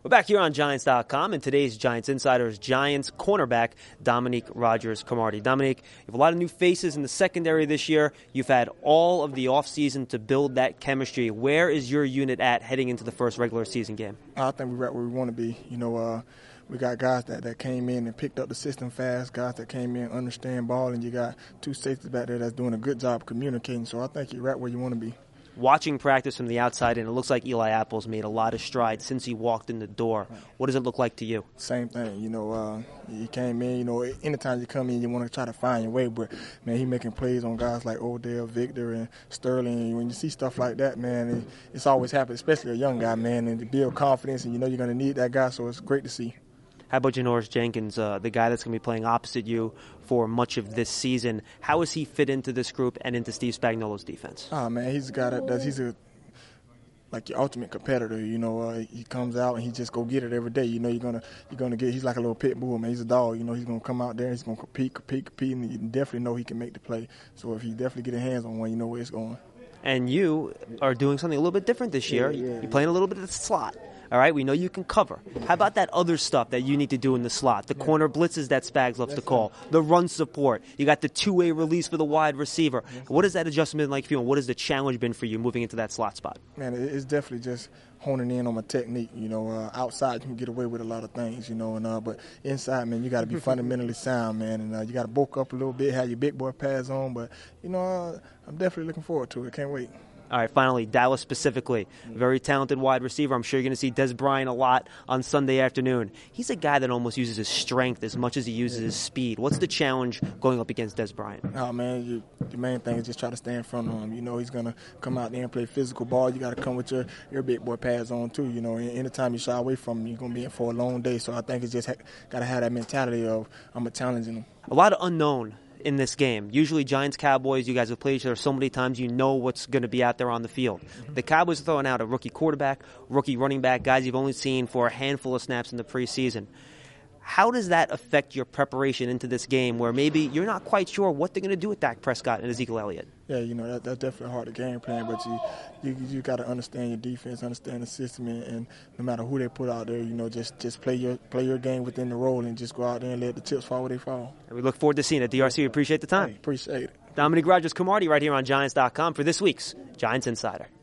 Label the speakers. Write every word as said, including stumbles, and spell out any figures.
Speaker 1: We're back here on Giants dot com, and today's Giants Insider is Giants cornerback Dominique Rodgers-Cromartie. Dominique, you have a lot of new faces in the secondary this year. You've had all of the offseason to build that chemistry. Where is your unit at heading into the first regular season game?
Speaker 2: I think we're right where we want to be. You know, uh, we got guys that, that came in and picked up the system fast, guys that came in, understand ball, and you got two safeties back there that's doing a good job communicating. So I think you're right where you want to be.
Speaker 1: Watching practice from the outside, and it looks like Eli Apple's made a lot of strides since he walked in the door. What does it look like to you?
Speaker 2: Same thing. You know, uh, he came in, you know, anytime you come in, you want to try to find your way. But, man, he making plays on guys like Odell, Victor, and Sterling. When you see stuff like that, man, it, it's always happened, especially a young guy, man, and to build confidence, and you know you're going to need that guy, so it's great to see.
Speaker 1: How about Janoris Jenkins, uh, the guy that's going to be playing opposite you for much of this season? How does he fit into this group and into Steve Spagnuolo's defense?
Speaker 2: Oh, man, he's a guy that does – he's a like your ultimate competitor. You know, uh, he comes out and he just go get it every day. You know, you're going to you're gonna get – he's like a little pit bull, man. He's a dog. You know, he's going to come out there and he's going to compete, compete, compete, and you definitely know he can make the play. So if he definitely get his hands on one, you know where it's going.
Speaker 1: And you are doing something a little bit different this year.
Speaker 2: Yeah, yeah.
Speaker 1: You're playing a little bit of the slot. All right, we know you can cover. How about that other stuff that you need to do in the slot? The corner blitzes that Spags loves to call. The run support. You got the two-way release for the wide receiver. What has that adjustment been like for you, and what has the challenge been for you moving into that slot spot?
Speaker 2: Man, it's definitely just honing in on my technique. You know, uh, outside you can get away with a lot of things, you know, and uh, but inside, man, you got to be fundamentally sound, man, and uh, you got to bulk up a little bit, have your big boy pads on. But, you know, uh, I'm definitely looking forward to it. Can't wait.
Speaker 1: All right, finally, Dallas specifically, very talented wide receiver. I'm sure you're going to see Des Bryant a lot on Sunday afternoon. He's a guy that almost uses his strength as much as he uses his speed. What's the challenge going up against Des Bryant?
Speaker 2: Oh, man, you, the main thing is just try to stay in front of him. You know he's going to come out there and play physical ball. You got to come with your, your big boy pads on, too. You know, anytime you shy away from him, you're going to be in for a long day. So I think it's just ha- got to have that mentality of I'm challenging him.
Speaker 1: A lot of unknown in this game. Usually Giants, Cowboys, you guys have played each other so many times, you know what's going to be out there on the field. Mm-hmm. The Cowboys are throwing out a rookie quarterback, rookie running back, guys you've only seen for a handful of snaps in the preseason. How does that affect your preparation into this game where maybe you're not quite sure what they're going to do with Dak Prescott and Ezekiel Elliott?
Speaker 2: Yeah, you know, that, that's definitely hard to game plan, but you you, you got to understand your defense, understand the system, and, and no matter who they put out there, you know, just, just play your play your game within the role and just go out there and let the chips fall where they fall.
Speaker 1: And we look forward to seeing it. D R C, we appreciate the time.
Speaker 2: Hey, appreciate it.
Speaker 1: Dominique Rodgers-Cromartie right here on Giants dot com for this week's Giants Insider.